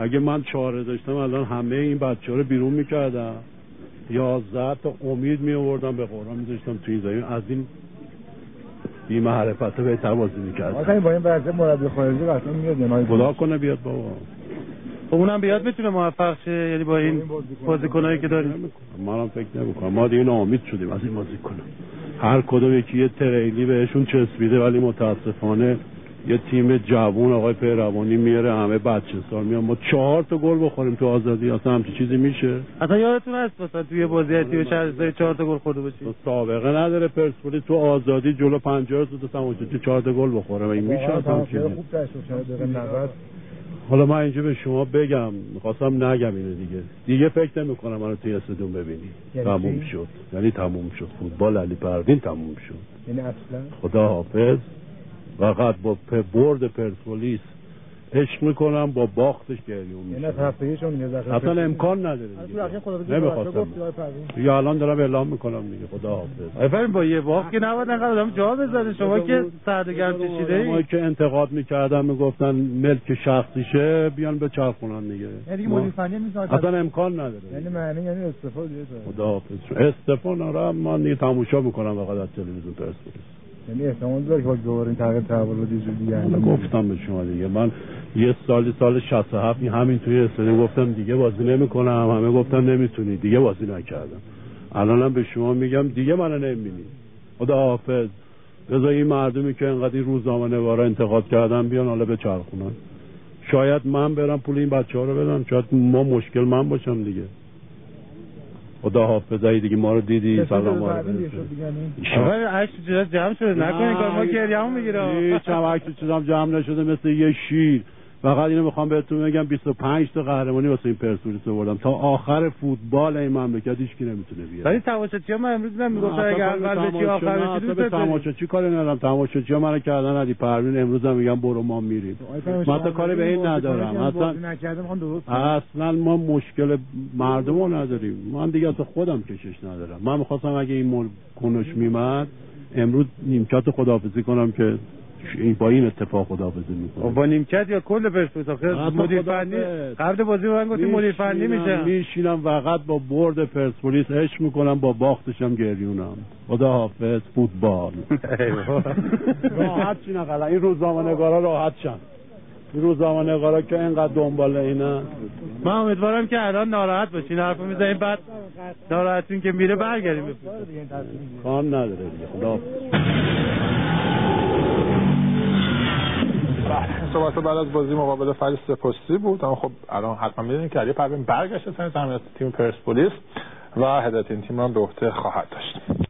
اگه من 4 داشتم الان همه این بچه‌ها رو بیرون می‌کردم، 11 تا امید می‌آوردم به قرآن می‌ذاشتم تو این زمین، از این بی معرفت بهتر بازی می‌کردم. آخه با این وضع مربی خارجی قطعا میاد جنای خدا کنه بیاد بابا. خب اونم بیاد میتونه موفق شه، یعنی با این بازیکنایی که داریم. منم فکر نمی‌کنم، ما دیگه ناامید شدیم از این بازیکن. هر کدوم یکی یه تریلی بهشون چسبیده، ولی متاسفانه یه تیم جوون آقای پیروانی میاره همه بچه‌سال میان ما 4 تا گل بخوریم تو آزادی، اصلا همچین چیزی میشه؟ اصلا یادتون هست مثلا توی بازی تیم شهرستان 4 تا گل خورده باشید؟ سابقه نداره پرسپولیس تو آزادی جلو 50 تا تماشاچی 4 تا گل بخوره و این میشه اصلا چیزی؟ خوب دقیقه 90. حالا من اینجا به شما بگم، می‌خواستم نگم اینو دیگه فکر نمی‌کنم منو توی استادیوم ببینی. تموم شد، یعنی تموم شد فوتبال علی پروین تموم شد، یعنی اصلا خدا حافظ. فقط با برد پرسپولیس عشق میکنم، با باختش گریون میشم. یعنی هفتگیشون میاد اصلا امکان نداره دیگه. نمیخواستم یا الان دارم اعلام میکنم دیگه. خدا حافظ. ببین با یه باخت که نباید انقدر آدم جا بزنه. شما که سرد گرم کشیده ای. ما که انتقاد میکردن میگفتن ملک شخصیشه بیان به چرخونن دیگه. یعنی مدیر فنی میذاره اصلا امکان نداره. یعنی معنی یعنی استفاده دیگه. خدا حافظ. استفاده نرا من دیگه تماشا میکنم فقط از تلویزیون پرسپولیس. یعنی احتمال داره که با دوباره این تغییر تحول دیگه گفتم به شما دیگه، من یه سال 67 همین توی استادیوم گفتم دیگه بازی نمی‌کنم، همه گفتن نمیتونی، دیگه بازی نکردم. الانم به شما میگم دیگه منو نمی‌بینی. خدا حافظ. بذار این مردمی که انقدر این روزنامه‌نگارا انتقاد کردن بیان حالا به چرخونن. شاید من برم پول این بچه‌ها رو بدم، شاید ما مشکل من باشم دیگه. خدا حافظ. ای دیگه ما رو دیدی سلام علیکم. آقا عکس چیزا جمع شده نکنین کار ما گریه‌مو میگیره. هیچ عکس چیزام جمع نشده مثل یه شیر. فقط اینو میخوام بهتون بگم 25 تا قهرمانی واسه این پرسپولیس آوردم تا آخر فوتبال این مملکت هیچ کی نمیتونه بیاره. ولی تماشاچی‌ها من امروز میگفتن اگه اول بشی آخر بشی به تماشاچی کاری ندارم. تماشاچی‌ها منو کردن علی پروین، امروز هم میگم برو ما میریم. من تا کاری به این ندارم. اصلا ما مشکل مردمو نداریم. من دیگه اصلا خودم کشش ندارم. من می‌خواستم اگه این کنش میمد امروز نیمکت خداحافظی کنم که این با این اتفاق خداحافظی میکنم. با نیمکت یا کل پرسپولیس؟ آخه مدیر فنی قبل بازی من گفتم مدیر فنی میشه. میشینم فقط با برد پرسپولیس عشق میکنم، با باختش هم گریونم. خداحافظ فوتبال. راحت چی نقلا این روزنامه‌نگارا راحت شن. این روزنامه‌نگارا که اینقدر دنبال اینا. من امیدوارم که الان ناراحت باشین حرفو میزنین بعد ناراحتین که میره برگردیم. کار نداره دیگه. خدا صحبت بعد از بازی مقابل فجر سپاسی بود، اما خب الان حتما میدونید که علی پروین برگشته سر زمین تیم پرسپولیس و هدایت این تیم را به عهده خواهد داشت.